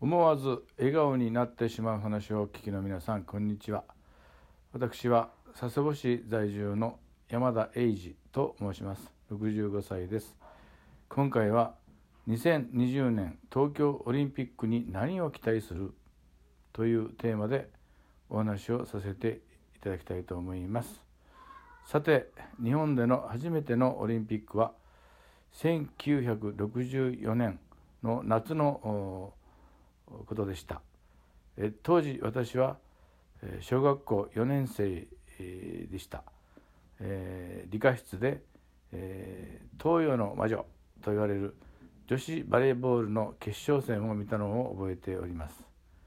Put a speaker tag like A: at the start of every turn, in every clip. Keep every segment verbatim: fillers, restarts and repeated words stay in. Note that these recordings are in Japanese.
A: 思わず笑顔になってしまう話をお聞きの皆さん、こんにちは。私は佐世保市在住の山田英二と申します。ろくじゅうごさいです。今回はにせんにじゅうねん東京オリンピックに何を期待するというテーマでお話をさせていただきたいと思います。さて、日本での初めてのオリンピックはせんきゅうひゃくろくじゅうよねんの夏のことでした。え当時私は小学校よねん生でした。えー、理科室で、えー、東洋の魔女と言われる女子バレーボールの決勝戦を見たのを覚えております。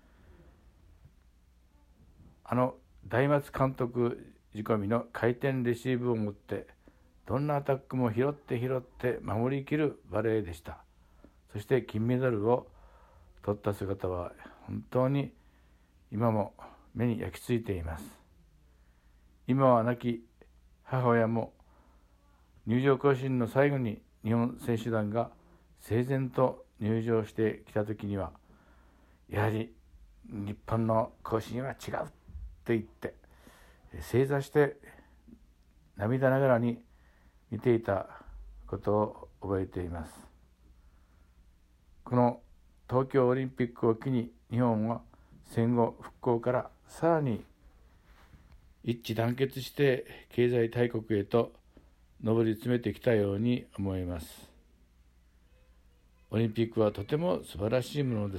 A: あの大松監督仕込みの回転レシーブを持ってどんなアタックも拾って拾って守りきるバレーでした。そして金メダルを取った姿は本当に今も目に焼き付いています。今は亡き母親も入場行進の最後に日本選手団が整然と入場してきた時には、やはり日本の行進は違うと言って正座して涙ながらに見ていたことを覚えています。この東京オリンピックを機に日本は戦後復興からさらに一致団結して経済大国へと上り詰めてきたように思います。オリンピックはとても素晴らしいものです。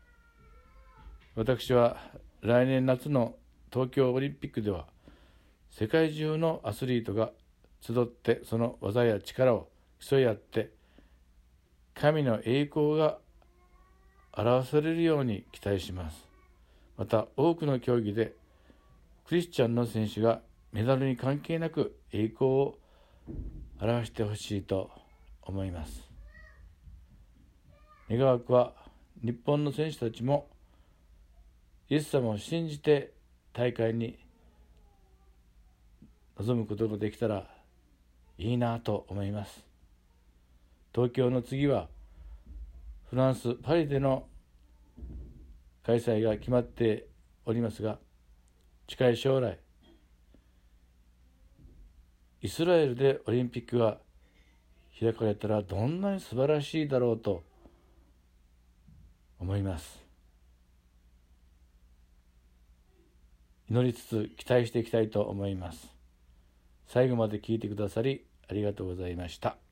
A: 私は来年夏の東京オリンピックでは世界中のアスリートが集ってその技や力を競い合って神の栄光が表されるように期待します。また多くの競技でクリスチャンの選手がメダルに関係なく栄光を表してほしいと思います。願わくは日本の選手たちもイエス様を信じて大会に臨むことができたらいいなと思います。東京の次はフランス・パリでの開催が決まっておりますが、近い将来イスラエルでオリンピックが開かれたらどんなに素晴らしいだろうと思います。祈りつつ期待していきたいと思います。最後まで聞いてくださりありがとうございました。